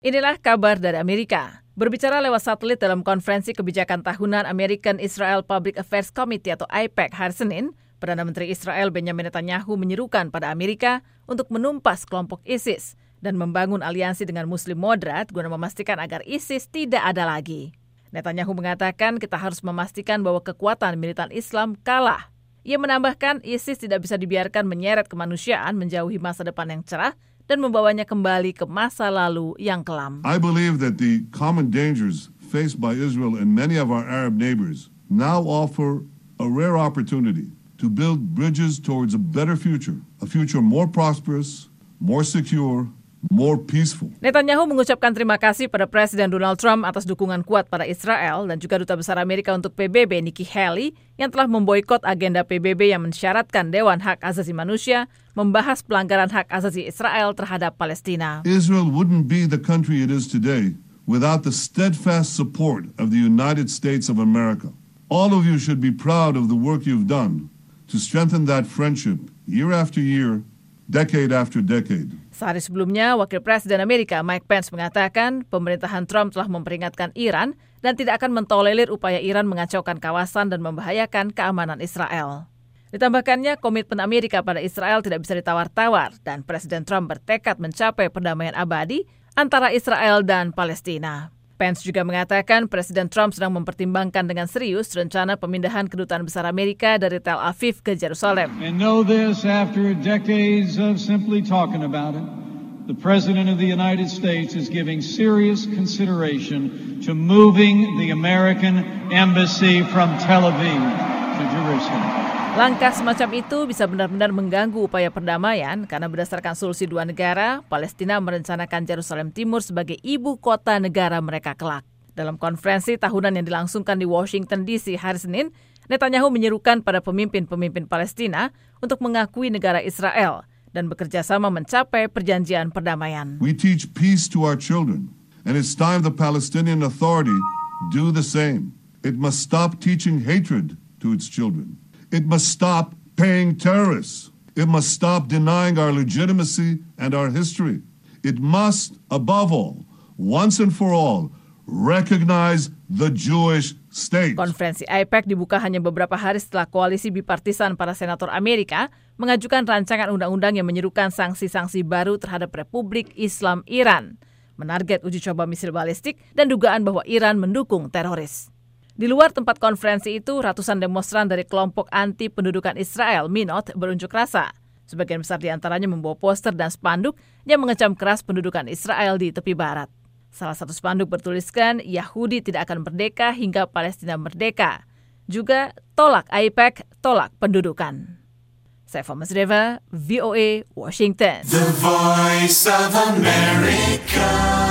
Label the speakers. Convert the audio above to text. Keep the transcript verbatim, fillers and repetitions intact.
Speaker 1: Inilah kabar dari Amerika. Berbicara lewat satelit dalam konferensi kebijakan tahunan American Israel Public Affairs Committee atau A I P A C hari Senin, Perdana Menteri Israel Benjamin Netanyahu menyerukan pada Amerika untuk menumpas kelompok ISIS dan membangun aliansi dengan Muslim moderat guna memastikan agar ISIS tidak ada lagi. Netanyahu mengatakan kita harus memastikan bahwa kekuatan militan Islam kalah. Ia menambahkan ISIS tidak bisa dibiarkan menyeret kemanusiaan menjauhi masa depan yang cerah dan membawanya kembali ke masa lalu yang kelam.
Speaker 2: I believe that the common dangers faced by Israel and many of our Arab neighbors now offer a rare opportunity to build bridges towards a better future, a future more prosperous, more secure, more peaceful.
Speaker 1: Netanyahu mengucapkan terima kasih pada Presiden Donald Trump atas dukungan kuat pada Israel dan juga Duta Besar Amerika untuk P B B Nikki Haley yang telah memboikot agenda P B B yang mensyaratkan Dewan Hak Asasi Manusia membahas pelanggaran hak asasi Israel terhadap Palestina.
Speaker 2: Israel wouldn't be the country it is today without the steadfast support of the United States of America. All of you should be proud of the work you've done to strengthen that friendship year after year, decade after decade.
Speaker 1: Sehari sebelumnya, Wakil Presiden Amerika Mike Pence mengatakan pemerintahan Trump telah memperingatkan Iran dan tidak akan mentolerir upaya Iran mengacaukan kawasan dan membahayakan keamanan Israel. Ditambahkannya, komitmen Amerika pada Israel tidak bisa ditawar-tawar dan Presiden Trump bertekad mencapai perdamaian abadi antara Israel dan Palestina. Pence juga mengatakan Presiden Trump sedang mempertimbangkan dengan serius rencana pemindahan kedutaan besar Amerika dari Tel Aviv ke Yerusalem.
Speaker 3: And know this, after decades of simply talking about it, the President of the United States is giving serious consideration to moving the American embassy from Tel Aviv to Jerusalem.
Speaker 1: Langkah semacam itu bisa benar-benar mengganggu upaya perdamaian karena berdasarkan solusi dua negara, Palestina merencanakan Yerusalem Timur sebagai ibu kota negara mereka kelak. Dalam konferensi tahunan yang dilangsungkan di Washington D C hari Senin, Netanyahu menyerukan pada pemimpin-pemimpin Palestina untuk mengakui negara Israel dan bekerja sama mencapai perjanjian perdamaian.
Speaker 2: We teach peace to our children, and it's time the Palestinian Authority do the same. It must stop teaching hatred to its children. It must stop paying terrorists. It must stop denying our legitimacy and our history. It must, above all, once and for all, recognize the Jewish state.
Speaker 1: Konferensi A I P A C dibuka hanya beberapa hari setelah koalisi bipartisan para senator Amerika mengajukan rancangan undang-undang yang menyerukan sanksi-sanksi baru terhadap Republik Islam Iran, menarget uji coba misil balistik dan dugaan bahwa Iran mendukung teroris. Di luar tempat konferensi itu, ratusan demonstran dari kelompok anti pendudukan Israel, Minot, berunjuk rasa. Sebagian besar di antaranya membawa poster dan spanduk yang mengecam keras pendudukan Israel di tepi barat. Salah satu spanduk bertuliskan, Yahudi tidak akan merdeka hingga Palestina merdeka. Juga, tolak A I P A C, tolak pendudukan. Saifa Masreva, V O A, Washington.
Speaker 4: The Voice of America.